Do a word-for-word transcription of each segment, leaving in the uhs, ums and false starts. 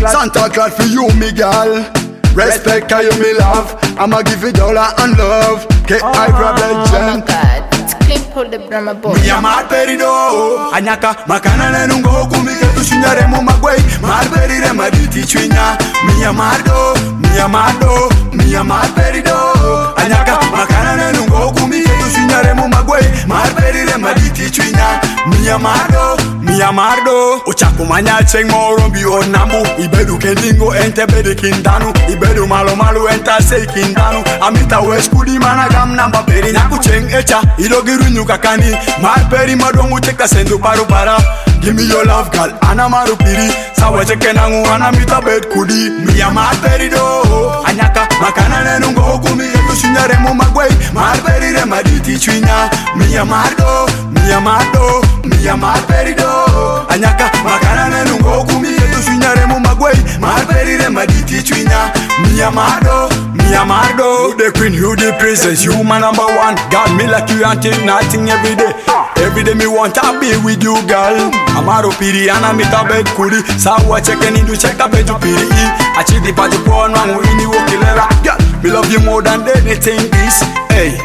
Santa Claus for you, me girl. Respect how you me love. I'ma give you dollar and love. Get I grab legend. Pull the drama boy. Mia marperido anyaka makana nenungo kumike tushinyare mu magwei marperire maditi chwinya mia mardo mia mardo mia marperido anyaka makana nenungo kumike tushinyare mu magwei marperire maditi chwinya mia mardo mia mardo uchaku manya cheng moro bi onambu ibedu kendingo ente bede kindanu ibedu malo malo enta sei kindanu amita weskudi mana gam namba peri naku cheng echa ilogiru kakani marperi madongu cheka sendo paru para. Give me your love girl ana maru piri sawa cheke nangu ana mita bed kudi mia marperi do anyaka makana nenungo hukumi yetu shinyare mu magwei marperi re maditi chwinya mia mardo mia mardo mia marperi do anyaka makana nenungo hukumi yetu shinyare mu magwei marperi re maditi chwinya mia mardo mia mardo. You the queen, you the princess, you my number one. Got me like you and take nothing every day. Every day me want to be with you, girl. Amaro piri ana mita bed kuri sawa cheke nindu cheka beju piri achidi paju pon wangu ini wokilela. Girl, me love you more than anything this. Hey.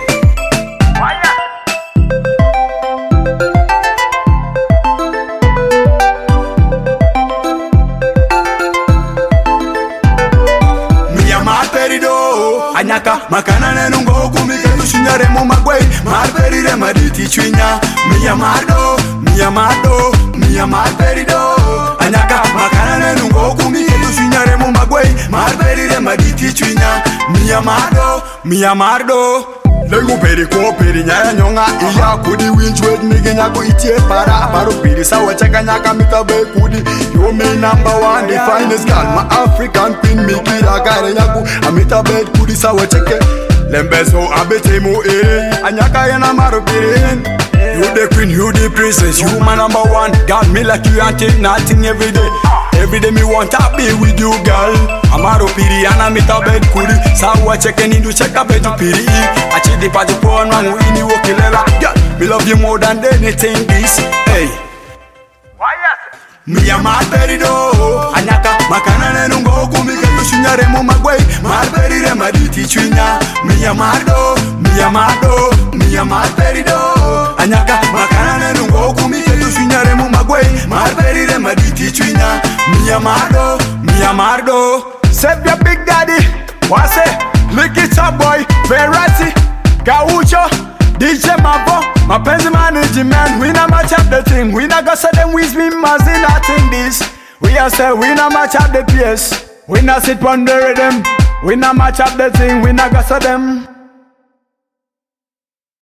Anyaka makana nenungo kumike tushinyare mu magwei marperire maditi chwinya mia mardo mia mardo mia marperido anyaka makana nenungo kumike tushinyare mu magwei marperire maditi chwinya mia mardo mia mardo. Lego peri ko peri nyaya nyonga iya kudi winchwed nige nyako itie para paro piri sawa cheka nyaka mita be kudi you me number one the finest girl my African queen me kira kare nyaku amita be kudi sawa cheke lembezo abete mo eh anyaka yana maro piri. You the queen, you the princess, you my number one. Got me like you and take nothing every day. Every day me want to be with you, girl. Amaro piri ana mita bed kuri sawa cheke nindu cheka beju piri achidi paju pon wangu ini wokilela. Girl, me love you more than anything this. Hey. Mia marperido anyaka makana nenungo kumike tushinyare mu magwei marperire maditi chwinya mia mardo mia mardo mia marperido anyaka makana nenungo kumike tushinyare mu magwei marperire maditi chwinya mia mardo mia mardo. Save your big daddy wase lick it up boy Ferrati Gaucho D J Mabo, mapenzi management. We not match up the thing. We not got them with me, mazin nothing this. We are say we not match up the P S. We not sit on the rhythm. We not match up the thing. We not got them.